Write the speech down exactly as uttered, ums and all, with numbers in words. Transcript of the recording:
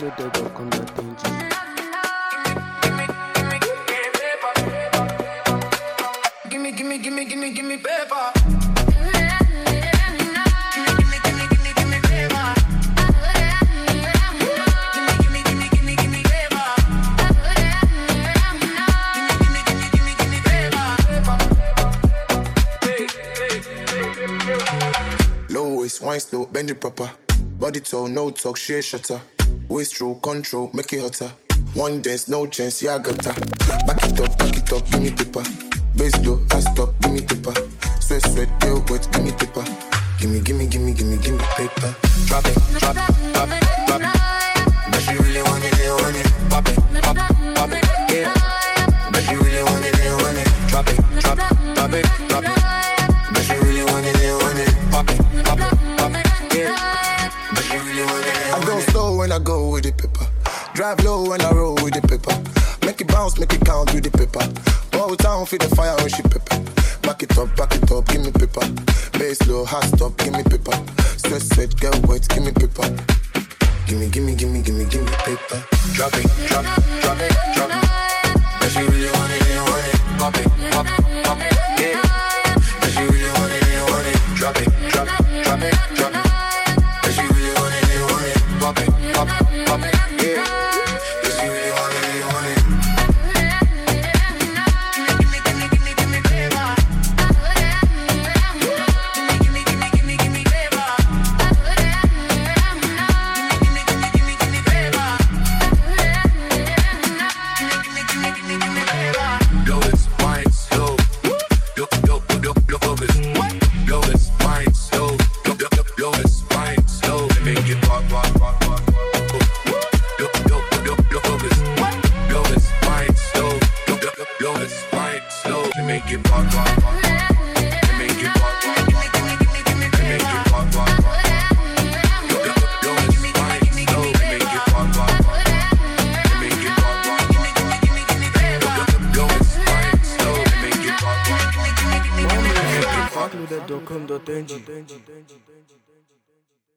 loaded up on the danger. Gimme, gimme, gimme, gimme, gimme paper. Wine slow, bend it proper. Body tall, no talk, share shutter. Waist roll, control, make it hotter. One dance, no chance, yeah, I got her. Back it up, back it up, give me paper. Bass low, fast up, give me paper. Sweat, sweat, girl, wet, give me paper. Gimme, gimme, gimme, gimme, gimme paper. Drop it, drop it, drop it, drop it. But she really want it, they want it. Pop it, pop it, pop it, yeah. But she really want it, they want it. Drop it, drop it, drop it, drop it. But she really want it, they want it. Pop it, pop it. I go slow when I go with the paper. Drive low when I roll with the paper. Make it bounce, make it count with the paper. Whole town feel the fire when she pepper. Back it up, back it up, give me paper. Bass low, hot stop, give me paper. Sweat, sweat, get wet, give me paper. Gimme, gimme, gimme, gimme, gimme paper. Drop it, drop it, drop it, drop it. But she really want it, they want it. Pop it, pop it, pop it, yeah. But she really want it, they want it. Drop it, drop it, drop it, drop it. But she really want it, they want it. Pop it, pop it, pop it, yeah. But she really want it, they want it. Gimme, gimme, gimme, gimme paper. Gimme, gimme, gimme, gimme, gimme paper. Gimme, gimme, gimme, gimme paper. Gimme, gimme, gimme, gimme paper. Blow this wine slow. Blow, blow, blow, blow, blow this. Blow this wine slow. Blow, blow, blow, blow this wine slow. Make it pop, pop, pop, pop, pop. Blow, blow, blow, blow, blow this. Blow this wine slow. Blow, blow, blow, blow this wine slow. Make it pop, pop, pop. Make it pop, pop, pop. Make it pop, pop, pop. Blow, blow, blow this wine slow. Make it pop, pop, pop. Make it pop, pop, pop. Blow, blow, blow this wine slow. Make it pop, pop, pop. Make it pop, pop. Loaded up on the danger.